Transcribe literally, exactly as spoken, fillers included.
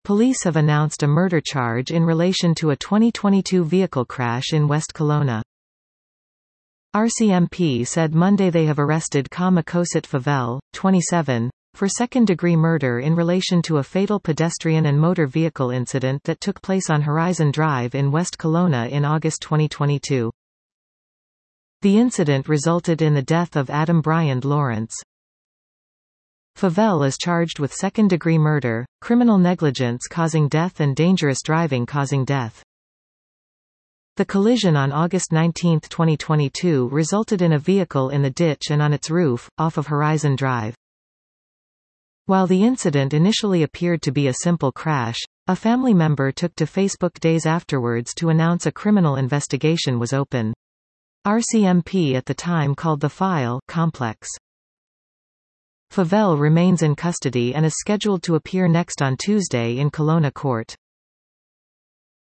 Police have announced a murder charge in relation to a twenty twenty-two vehicle crash in West Kelowna. R C M P said Monday they have arrested Kama Kosit Favel, twenty-seven, for second-degree murder in relation to a fatal pedestrian and motor vehicle incident that took place on Horizon Drive in West Kelowna in August twenty twenty-two. The incident resulted in the death of Adam Bryant Lawrence. Favel is charged with second-degree murder, criminal negligence causing death and dangerous driving causing death. The collision on August nineteenth twenty twenty-two resulted in a vehicle in the ditch and on its roof, off of Horizon Drive. While the incident initially appeared to be a simple crash, a family member took to Facebook days afterwards to announce a criminal investigation was open. R C M P at the time called the file complex. Favel remains in custody and is scheduled to appear next on Tuesday in Kelowna Court.